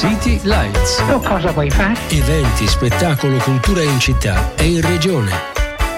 City Lights. Tu cosa vuoi fare? Eventi, spettacolo, cultura in città e in regione.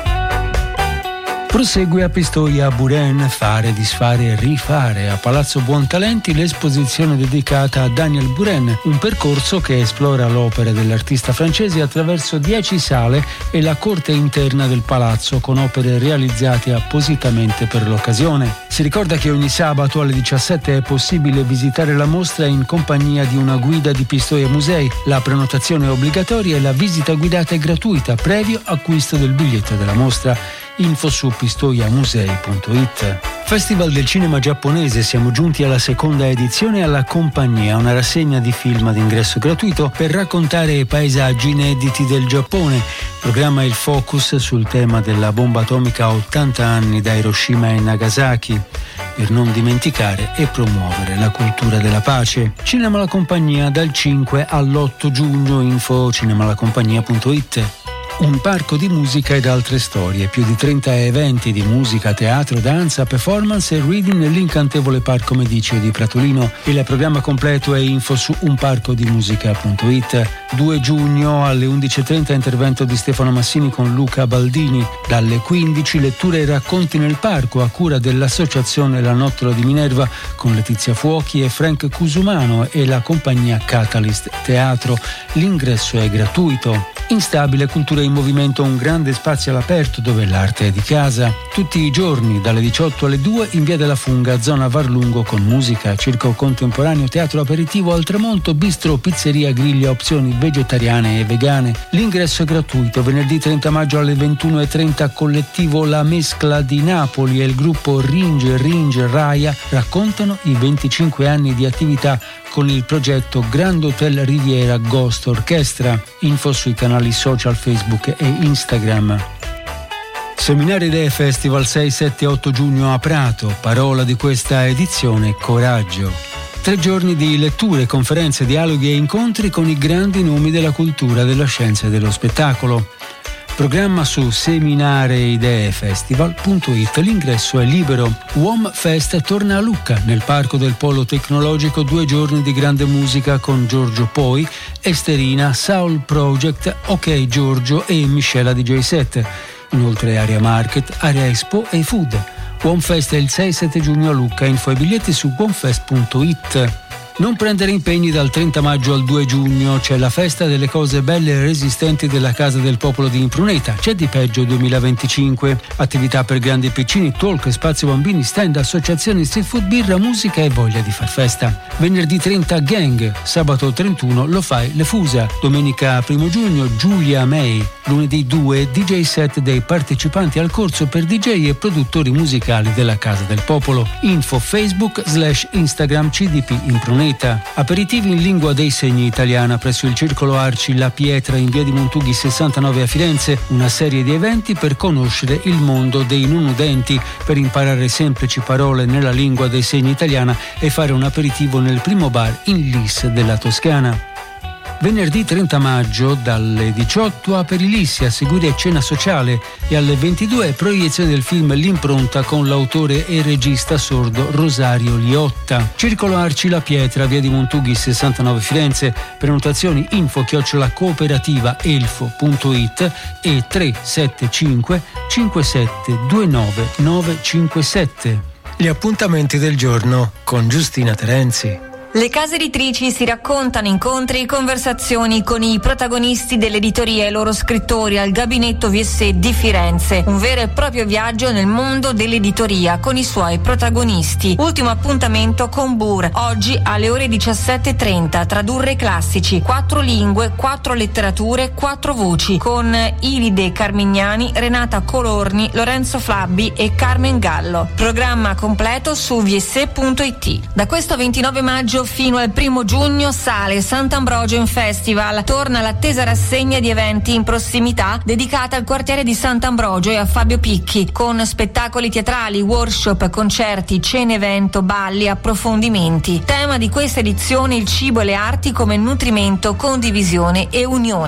Prosegue a Pistoia Buren Fare, disfare e rifare a Palazzo Buontalenti l'esposizione dedicata a Daniel Buren, un percorso che esplora l'opera dell'artista francese attraverso 10 sale e la corte interna del palazzo con opere realizzate appositamente per l'occasione. Si ricorda che ogni sabato alle 17 è possibile visitare la mostra in compagnia di una guida di Pistoia Musei. La prenotazione è obbligatoria e la visita guidata è gratuita previo acquisto del biglietto della mostra. Info su pistoiamusei.it. Festival del cinema giapponese, siamo giunti alla seconda edizione alla Compagnia, una rassegna di film ad ingresso gratuito per raccontare paesaggi inediti del Giappone. Il programma il focus sul tema della bomba atomica a 80 anni da Hiroshima e Nagasaki, per non dimenticare e promuovere la cultura della pace. Cinema alla Compagnia dal 5 all'8 giugno, info cinemalacompagnia.it. Un parco di musica ed altre storie, più di 30 eventi di musica, teatro, danza, performance e reading nell'incantevole Parco Mediceo di Pratolino. Il programma completo è info su unparcodimusica.it. 2 giugno alle 11.30 intervento di Stefano Massini con Luca Baldini. Dalle 15 letture e racconti nel parco a cura dell'associazione La Nottola di Minerva con Letizia Fuochi e Frank Cusumano e la compagnia Catalyst Teatro. L'ingresso è gratuito. Instabile Cultura in Movimento, un grande spazio all'aperto dove l'arte è di casa. Tutti i giorni dalle 18 alle 2 in via della Funga, zona Varlungo, con musica, circo contemporaneo, teatro aperitivo al tramonto, bistro, pizzeria, griglia, opzioni vegetariane e vegane. L'ingresso è gratuito. Venerdì 30 maggio alle 21.30 collettivo La Mescla di Napoli e il gruppo Ringe Raya raccontano i 25 anni di attività con il progetto Grand Hotel Riviera Ghost Orchestra. Info sui canali social Facebook e Instagram. Seminario Idee Festival 6, 7 e 8 giugno a Prato. Parola di questa edizione: coraggio. 3 giorni di letture, conferenze, dialoghi e incontri con i grandi nomi della cultura, della scienza e dello spettacolo. Programma su seminarieideefestival.it. L'ingresso è libero. WOM Fest torna a Lucca, nel Parco del Polo Tecnologico. 2 giorni di grande musica con Giorgio Poi, Esterina, Soul Project, OK Giorgio e Michela DJ Set. Inoltre area market, area expo e food. WOM Fest è il 6-7 giugno a Lucca. Info e biglietti su womfest.it. Non prendere impegni dal 30 maggio al 2 giugno, c'è la festa delle cose belle e resistenti della Casa del Popolo di Impruneta, c'è di peggio 2025, attività per grandi e piccini, talk, spazio bambini, stand, associazioni, street food, birra, musica e voglia di far festa. Venerdì 30 Gang, sabato 31 Lo Fai Le Fusa, domenica 1 giugno Giulia May, lunedì 2 DJ set dei partecipanti al corso per DJ e produttori musicali della Casa del Popolo. Info Facebook/Instagram CDP Impruneta. Aperitivi in lingua dei segni italiana presso il Circolo Arci La Pietra in via di Montughi 69 a Firenze. Una serie di eventi per conoscere il mondo dei non udenti, per imparare semplici parole nella lingua dei segni italiana e fare un aperitivo nel primo bar in Lis della Toscana. Venerdì 30 maggio dalle 18 a Perilissi, a seguire cena sociale, e alle 22 proiezione del film L'impronta con l'autore e regista sordo Rosario Liotta. Circolo Arci La Pietra, via di Montughi 69 Firenze. Prenotazioni info@cooperativa-elfo.it e 375 5729 957. Gli appuntamenti del giorno con Giustina Terenzi. Le case editrici si raccontano, incontri e conversazioni con i protagonisti dell'editoria e i loro scrittori al Gabinetto VSE di Firenze. Un vero e proprio viaggio nel mondo dell'editoria con i suoi protagonisti. Ultimo appuntamento con Bur, oggi alle ore 17.30. Tradurre i classici, 4 lingue, 4 letterature, 4 voci, con Ilide Carmignani, Renata Colorni, Lorenzo Flabbi e Carmen Gallo. Programma completo su vse.it. Da questo 29 maggio fino al 1 giugno sale Sant'Ambrogio in Festival. Torna l'attesa rassegna di eventi in prossimità dedicata al quartiere di Sant'Ambrogio e a Fabio Picchi, con spettacoli teatrali, workshop, concerti, cene evento, balli, approfondimenti. Tema di questa edizione: il cibo e le arti come nutrimento, condivisione e unione.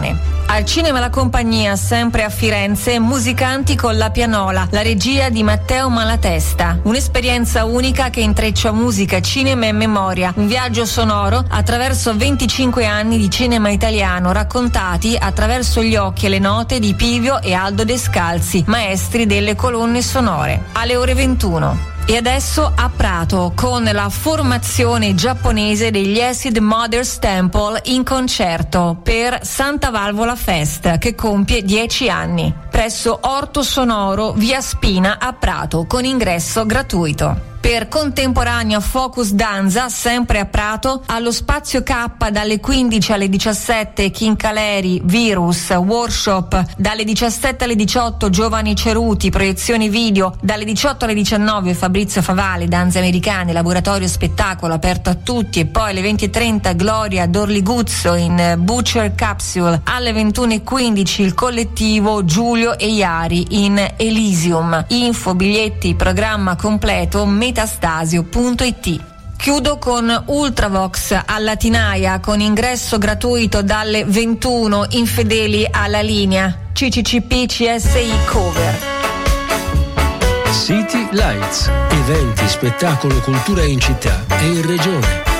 Al Cinema La Compagnia, sempre a Firenze, Musicanti con la pianola, la regia di Matteo Malatesta. Un'esperienza unica che intreccia musica, cinema e memoria. Un viaggio sonoro attraverso 25 anni di cinema italiano, raccontati attraverso gli occhi e le note di Pivio e Aldo Descalzi, maestri delle colonne sonore. Alle ore 21. E adesso a Prato, con la formazione giapponese degli Acid Mothers Temple in concerto per Santa Valvola Fest, che compie 10 anni, presso Orto Sonoro, via Spina a Prato, con ingresso gratuito. Per Contemporanea Focus Danza, sempre a Prato, allo Spazio K dalle 15 alle 17 Chincaleri, Virus, workshop dalle 17 alle 18 Giovanni Ceruti, proiezioni video dalle 18 alle 19 Fabrizio Favale, danze americane, laboratorio spettacolo aperto a tutti, e poi alle 20:30 Gloria Dorliguzzo in Butcher Capsule, alle 21:15 il collettivo Giulio e Iari in Elysium. Info, biglietti, programma completo metastasio.it. Chiudo con Ultravox alla Tinaia, con ingresso gratuito dalle 21, Infedeli alla linea, CCCP CSI Cover. City Lights, eventi, spettacolo, cultura in città e in regione.